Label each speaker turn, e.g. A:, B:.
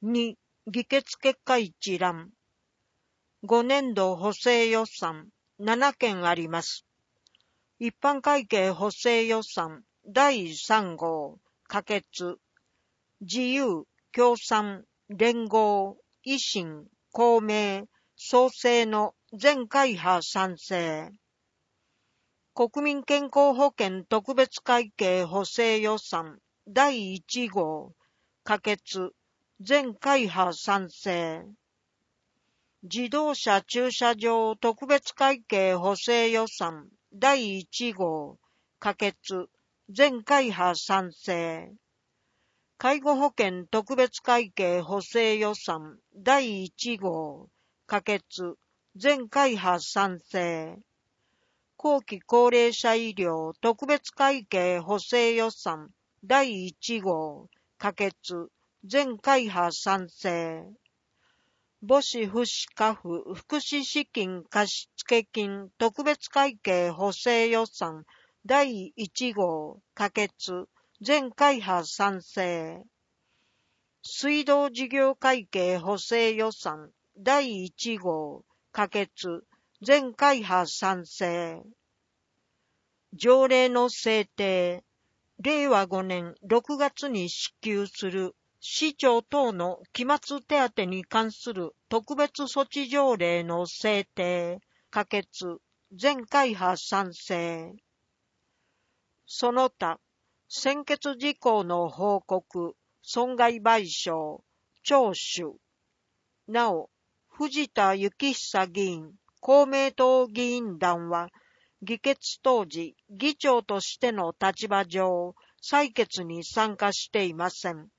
A: 2、議決結果一覧。5年度補正予算7件あります。一般会計補正予算第3号可決。自由、共産、連合、維新、公明、創生の全会派賛成。国民健康保険特別会計補正予算第1号可決。全会派賛成。自動車駐車場特別会計補正予算第1号可決。全会派賛成。介護保険特別会計補正予算第1号可決。全会派賛成。後期高齢者医療特別会計補正予算第1号可決。全会派賛成。母子福祉家父福祉資金貸付金特別会計補正予算第1号可決。全会派賛成。水道事業会計補正予算第1号可決。全会派賛成。条例の制定。令和5年6月に支給する市長等の期末手当に関する特別措置条例の制定、可決、全会派賛成。その他、専決事項の報告、損害賠償、聴取。なお、藤田幸久議員、公明党議員団は、議決当時、議長としての立場上、採決に参加していません。